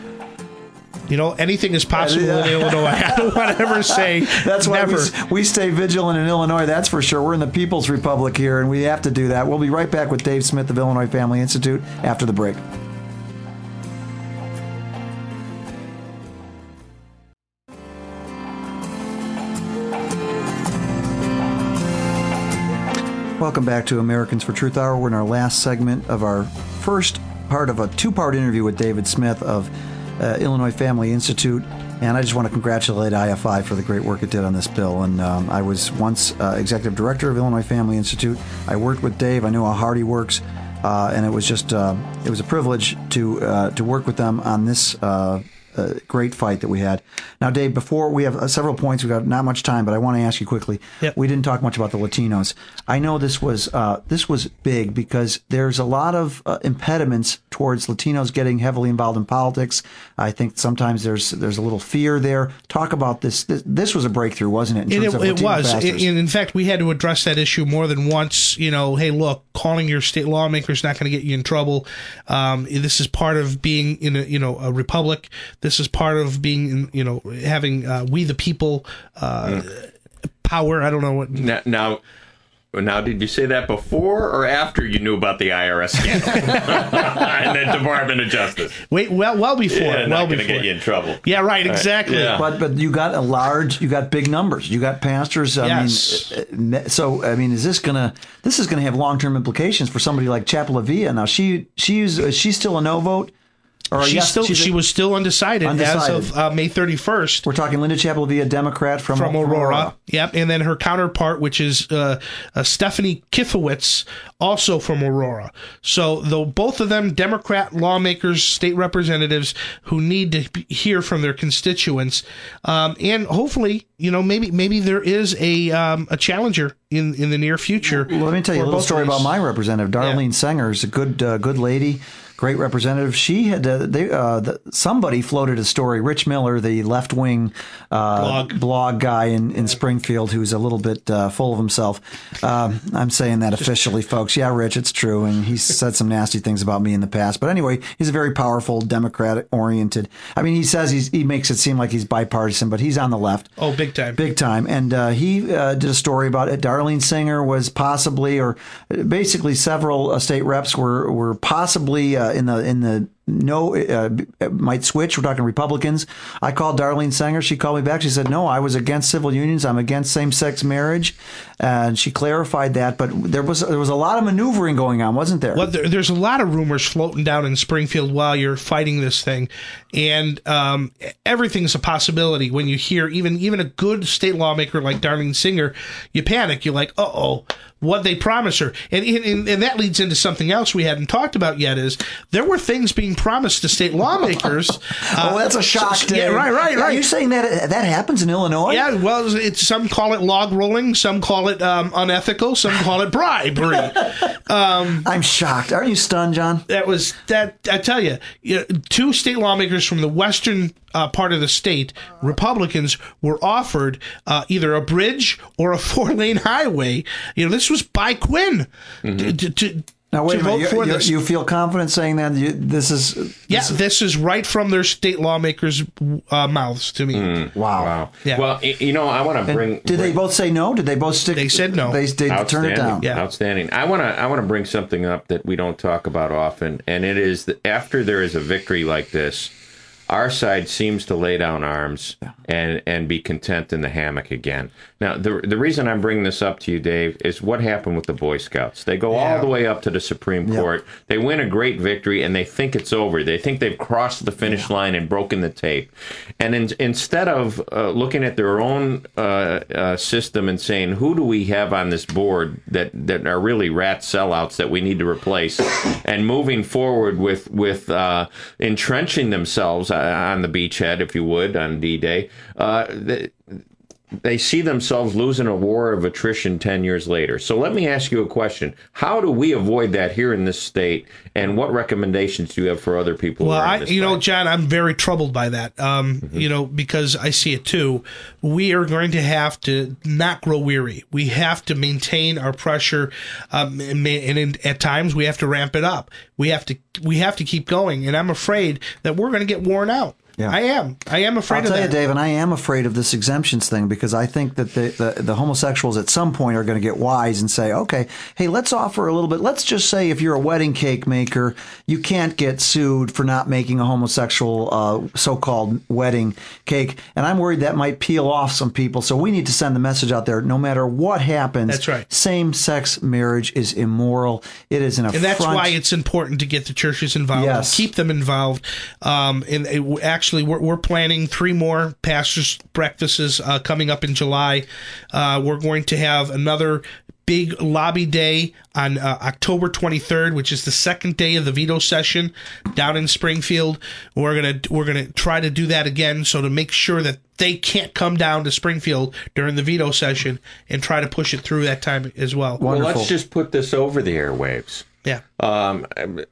You know, anything is possible in Illinois. I don't want to ever say that's why never. We, we stay vigilant in Illinois, that's for sure. We're in the People's Republic here, and we have to do that. We'll be right back with Dave Smith of Illinois Family Institute after the break. Welcome back to Americans for Truth Hour. We're in our last segment of our first part of a two-part interview with David Smith of Uh, Illinois Family Institute, and I just want to congratulate I F I for the great work it did on this bill. And um, I was once uh, executive director of Illinois Family Institute. I worked with Dave. I know how hard he works, uh, and it was just uh, it was a privilege to uh, to work with them on this uh, uh, great fight that we had. Now, Dave, before we have uh, several points, we've got not much time, but I want to ask you quickly. Yep. We didn't talk much about the Latinos. I know this was uh, this was big because there's a lot of uh, impediments towards Latinos getting heavily involved in politics. I think sometimes there's there's a little fear there. Talk about this. This, this was a breakthrough, wasn't it? In terms it, of it Latino was. pastors? In, in fact, we had to address that issue more than once. You know, hey, look, calling your state lawmaker is not going to get you in trouble. Um, this is part of being in a you know a republic. This is part of being in, you know having uh, we the people uh, mm. power. I don't know what now. now Now, did you say that before or after you knew about the I R S scandal and the Department of Justice? Wait, well, well before. Yeah, well not going to before. get you in trouble. Yeah, right, exactly. Yeah. But but you got a large, you got big numbers. You got pastors. I yes. mean, so I mean, is this gonna this is gonna have long term implications for somebody like Chapel Avia? Now she she's is she still a no vote? Or she's yes, still she's a- she was still undecided, Undecided. as of uh, May thirty-first. We're talking Linda Chapel will be a Democrat from, From Aurora. Aurora. Yep. And then her counterpart, which is uh, uh, Stephanie Kifowitz, also from Aurora. So though both of them Democrat lawmakers, state representatives who need to be- hear from their constituents. Um, and hopefully, you know, maybe maybe there is a um, a challenger in, in the near future. Well, let me tell you a for little both story of these. about my representative, Darlene Yeah. Sanger. Is a good uh, good lady. Great representative. She had uh, they uh, the, somebody floated a story. Rich Miller, the left wing uh, Blog. blog guy in, in Springfield, who's a little bit uh, full of himself. Um, I'm saying that officially, folks. Yeah, Rich, it's true, and he's said some nasty things about me in the past. But anyway, he's a very powerful, Democratic oriented. I mean, he says he's he makes it seem like he's bipartisan, but he's on the left. Oh, big time. Big time. And uh, he uh, did a story about it. Darlene Sanger was possibly, or basically several uh, state reps were were possibly uh, in the in the no, uh, might switch. We're talking Republicans. I called Darlene Sanger. She called me back. She said, no, I was against civil unions. I'm against same-sex marriage. And she clarified that. But there was there was a lot of maneuvering going on, wasn't there? Well, there, there's a lot of rumors floating down in Springfield while you're fighting this thing, and um, everything's a possibility. When you hear even even a good state lawmaker like Darlene Sanger, you panic. You're like, uh oh, what they promised her, and, and and that leads into something else we hadn't talked about yet. Is there were things being promised to state lawmakers? uh, oh, that's a shock. so- Dave. yeah, right, right, Are right. you saying that that happens in Illinois? Yeah, well, it's some call it log rolling, some call it um, unethical, some call it bribery. I'm shocked. Aren't you stunned, John? That was that. I tell you, you know, two state lawmakers from the western uh, part of the state, Republicans, were offered uh, either a bridge or a four-lane highway. You know, this was by Quinn to, to, to, Now, wait to a minute. vote You, for you, this. you feel confident saying that you, this is... yeah, this is- this is right from their state lawmakers' uh, mouths to me. wow. Wow. Yeah. Well, y- you know, I want to And bring. did they bring- both say no? Did they both stick? They said no. They, they turned Outstanding. it down. Yeah. Outstanding. I want to I want to bring something up that we don't talk about often, and it is that after there is a victory like this, our side seems to lay down arms and, and be content in the hammock again. Now, the the reason I'm bringing this up to you, Dave, is what happened with the Boy Scouts. They go all the way up to the Supreme Yeah. Court. They win a great victory, and they think it's over. They think they've crossed the finish line and broken the tape. And in, instead of uh, looking at their own uh, uh, system and saying, who do we have on this board that, that are really rat sellouts that we need to replace, and moving forward with, with uh, entrenching themselves on the beachhead, if you would, on D-Day, uh, they, they see themselves losing a war of attrition ten years later. So let me ask you a question. How do we avoid that here in this state, and what recommendations do you have for other people? Well, who are I, in this you know, fight? John, I'm very troubled by that. Um, Mm-hmm. You know, because I see it too. We are going to have to not grow weary. We have to maintain our pressure, um, and, ma- and in, at times we have to ramp it up. We have to we have to keep going, and I'm afraid that we're going to get worn out. Yeah. I am. I am afraid I'll of tell that. you, Dave, and I am afraid of this exemptions thing because I think that the, the, the homosexuals at some point are going to get wise and say, okay, hey, let's offer a little bit. Let's just say if you're a wedding cake maker, you can't get sued for not making a homosexual uh, so-called wedding cake. And I'm worried that might peel off some people. So we need to send the message out there, no matter what happens. That's right. Same-sex marriage is immoral. It is an affront. And that's why it's important to get the churches involved, Yes. and keep them involved. Um, and it, actually, we're, we're planning three more pastors' breakfasts uh, coming up in July. Uh, we're going to have another big lobby day on uh, October twenty-third, which is the second day of the veto session down in Springfield. We're gonna we're gonna try to do that again, so to make sure that they can't come down to Springfield during the veto session, and try to push it through that time as well. Well, Wonderful. let's just put this over the airwaves. Yeah. Um,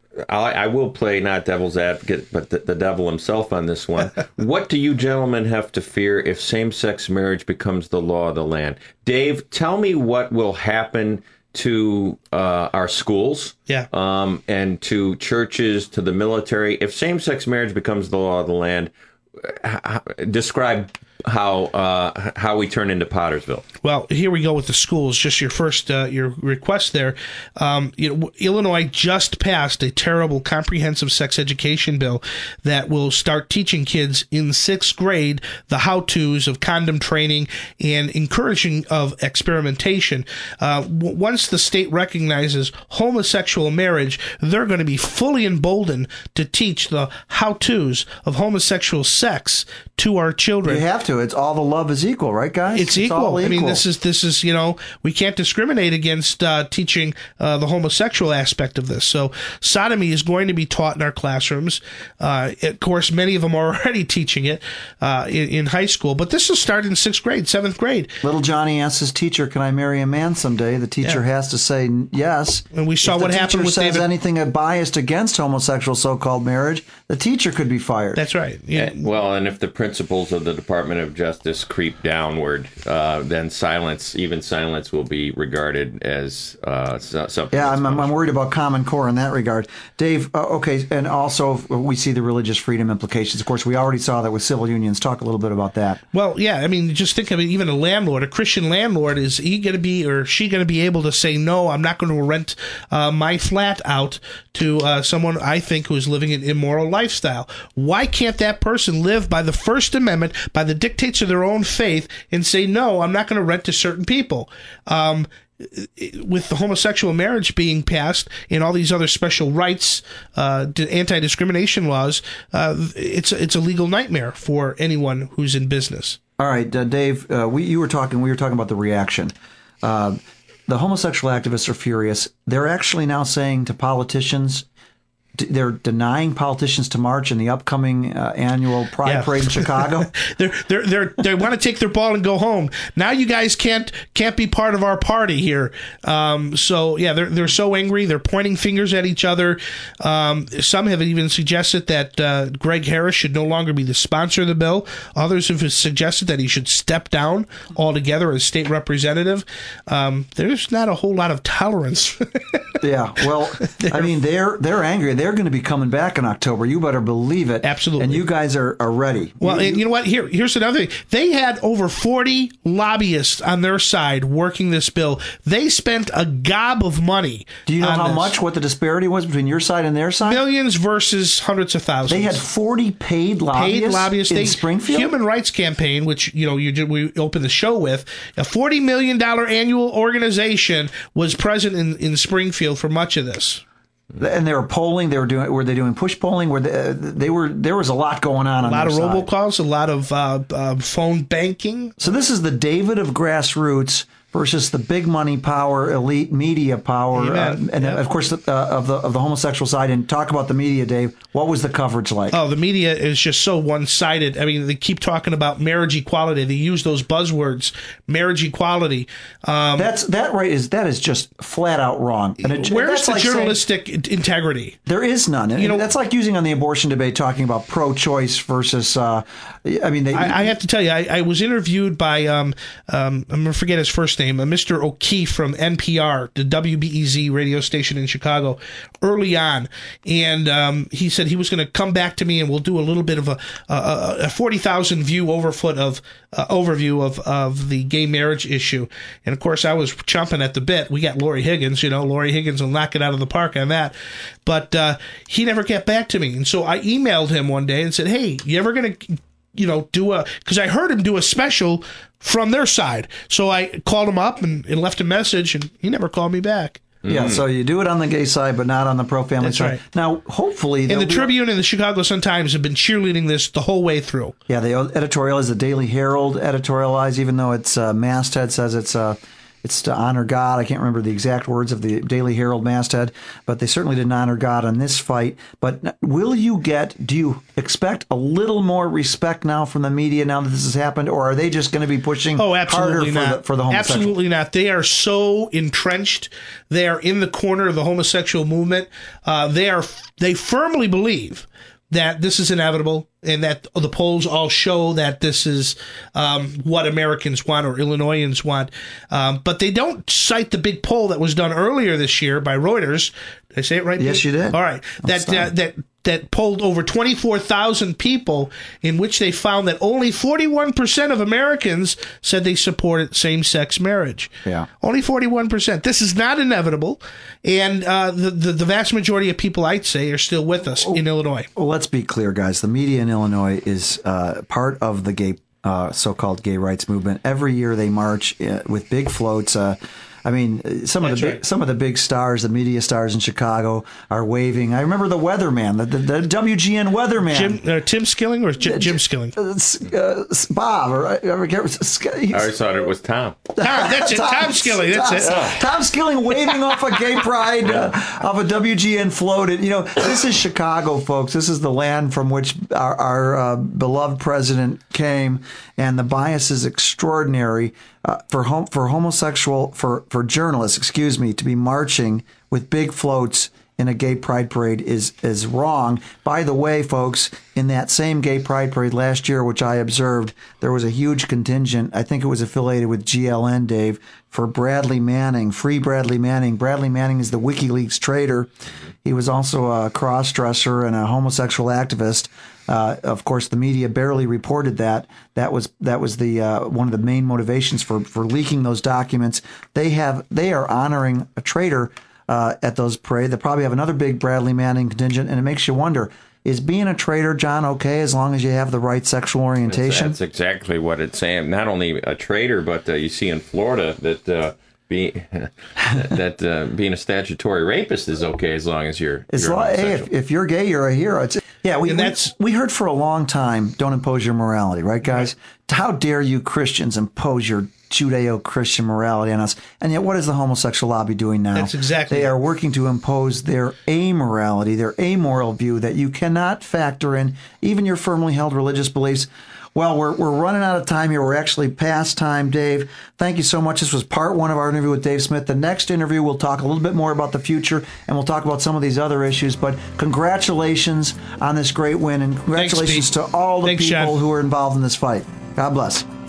I, I will play not devil's advocate, but the, the devil himself on this one. What do you gentlemen have to fear if same-sex marriage becomes the law of the land? Dave, tell me what will happen to uh, our schools, Yeah. um, and to churches, to the military. If same-sex marriage becomes the law of the land, h- h- describe how uh, how we turn into Pottersville. Well, here we go with the schools. Just your first uh, your request there. Um, you know, Illinois just passed a terrible comprehensive sex education bill that will start teaching kids in sixth grade the how-tos of condom training and encouraging of experimentation. Uh, w- once the state recognizes homosexual marriage, they're going to be fully emboldened to teach the how-tos of homosexual sex to our children. You have to. It's all the love is equal, right, guys? It's, it's equal. All equal. I mean, this is this is you know we can't discriminate against uh, teaching uh, the homosexual aspect of this. So sodomy is going to be taught in our classrooms. Uh, of course, many of them are already teaching it uh, in, in high school, but this will start in sixth grade, seventh grade. Little Johnny asks his teacher, "Can I marry a man someday?" The teacher Yeah. has to say yes. And we saw if what the happened teacher with says David. anything biased against homosexual so-called marriage, the teacher could be fired. That's right. Yeah. And- well, and if the principles of the Department of Justice creep downward, uh, then silence, even silence, will be regarded as uh, so- something. Yeah, that's I'm, I'm I'm punishable. worried about Common Core in that regard. Dave, uh, okay, and also we see the religious freedom implications. Of course, we already saw that with civil unions. Talk a little bit about that. Well, yeah, I mean, just think of it. Even a landlord, a Christian landlord, is he going to be or she going to be able to say, no, I'm not going to rent uh, my flat out to uh, someone I think who is living an immoral lifestyle? Why can't that person live by the First Amendment, by the dictates of their own faith, and say, no, I'm not going to rent to certain people? Um, with the homosexual marriage being passed and all these other special rights, uh, anti-discrimination laws, uh, it's it's a legal nightmare for anyone who's in business. All right, uh, Dave, uh, we you were talking. We were talking about the reaction. Uh, the homosexual activists are furious. They're actually now saying to politicians, d- they're denying politicians to march in the upcoming uh, annual Pride Yeah. Parade in Chicago. They're they're they're they want to take their ball and go home. Now you guys can't can't be part of our party here. Um, so yeah, they're they're so angry. They're pointing fingers at each other. Um, some have even suggested that uh, Greg Harris should no longer be the sponsor of the bill. Others have suggested that he should step down altogether as state representative. Um, there's not a whole lot of tolerance. Yeah, well, I mean, they're they're angry. They're going to be coming back in October. You better believe it. Absolutely. And you guys are, are ready. Well, you, and you know what? Here, here's another thing. They had over forty lobbyists on their side working this bill. They spent a gob of money. do you know on how this. much, what the disparity was between your side and their side? Millions versus hundreds of thousands. They had forty paid lobbyists, paid lobbyists. in They, Springfield? Human Rights Campaign, which you know you did, we opened the show with, a forty million dollar annual organization, was present in, in Springfield for much of this. And they were polling. They were doing. Were they doing push polling? Were they, uh, they were? There was a lot going on. A on lot of their side. robocalls, a lot of uh, uh, phone banking. So this is the David of grassroots versus the big money power, elite media power, uh, Amen. and Yep. of course the, uh, of the of the homosexual side. And talk about the media, Dave. What was the coverage like? Oh, the media is just so one-sided. I mean, they keep talking about marriage equality. They use those buzzwords, marriage equality. Um, That's that right is that is just flat out wrong. And it, where's that's the like saying- journalistic in- integrity? There is none. You You know- know, that's like using on the abortion debate talking about pro-choice versus. Uh, I mean, they, I, I have to tell you, I, I was interviewed by, um, um, I'm going to forget his first name, uh, Mister O'Keefe from N P R, the W B E Z radio station in Chicago, early on. And um, he said he was going to come back to me and we'll do a little bit of a, a, a forty thousand view overfoot of uh, overview of, of the gay marriage issue. And of course, I was chomping at the bit. We got Lori Higgins, you know, Lori Higgins will knock it out of the park on that. But uh, he never got back to me. And so I emailed him one day and said, hey, you ever going to, you know, do a, because I heard him do a special from their side. So I called him up and, and left a message, and he never called me back. yeah. So you do it on the gay side, but not on the pro-family That's side. right. Now, hopefully, And there'll the be- Tribune and the Chicago Sun-Times have been cheerleading this the whole way through. Yeah, they editorialize. The Daily Herald editorialize, even though its uh, masthead says it's uh, it's to honor God. I can't remember the exact words of the Daily Herald masthead, but they certainly didn't honor God on this fight. But will you get, do you expect a little more respect now from the media now that this has happened, or are they just going to be pushing Oh, harder absolutely for not. the, for the homosexual? Absolutely not. They are so entrenched. They are in the corner of the homosexual movement. Uh, they are. They firmly believe that this is inevitable and that the polls all show that this is um, what Americans want or Illinoisans want. Um, but they don't cite the big poll that was done earlier this year by Reuters. Did I say it right? Yes, Pete? you did. All right. I'm That uh, stunned. that that polled over twenty-four thousand people, in which they found that only forty-one percent of Americans said they supported same-sex marriage. Yeah. Only forty-one percent. This is not inevitable, and uh, the, the, the vast majority of people, I'd say, are still with us in Illinois. Well, let's be clear, guys. The media in Illinois is uh, part of the gay, uh, so-called gay rights movement. Every year they march uh, with big floats. Uh, I mean, some That's of the right. big, some of the big stars, the media stars in Chicago, are waving. I remember the weatherman, the, the, the W G N weatherman, Jim, uh, Tim Skilling or Jim, Jim Skilling, uh, uh, Bob, or I, I always thought it was Tom. Tom, that's it. Tom, Tom Skilling. That's Tom, it. Tom Skilling waving off a gay pride uh, off a W G N float. You know, this is Chicago, folks. This is the land from which our, our uh, beloved president came, and the bias is extraordinary. Uh, for hom- for homosexual for, for journalists, excuse me, to be marching with big floats in a gay pride parade is is wrong. By the way, folks, in that same gay pride parade last year, which I observed, there was a huge contingent. I think it was affiliated with G L N, Dave, for Bradley Manning, free Bradley Manning. Bradley Manning is the WikiLeaks traitor. He was also a cross-dresser and a homosexual activist. Uh, of course, the media barely reported that. That was that was the uh, one of the main motivations for, for leaking those documents. They have they are honoring a traitor uh, at those parades. They probably have another big Bradley Manning contingent, and it makes you wonder: is being a traitor, John, okay as long as you have the right sexual orientation? That's, that's exactly what it's saying. Not only a traitor, but uh, you see in Florida that. Uh, Be, that uh, being a statutory rapist is okay as long as you're. As you're long, hey, if, if you're gay, you're a hero. It's, yeah, we, and that's, we we heard for a long time, don't impose your morality, right, guys? Right. How dare you Christians impose your Judeo-Christian morality on us? And yet, what is the homosexual lobby doing now? That's exactly. They it. are working to impose their amorality, their amoral view that you cannot factor in even your firmly held religious beliefs. Well, we're we're running out of time here. We're actually past time, Dave. Thank you so much. This was part one of our interview with Dave Smith. The next interview, we'll talk a little bit more about the future, and we'll talk about some of these other issues. But congratulations on this great win, and congratulations Thanks, to all the Thanks, people Sean. who are involved in this fight. God bless.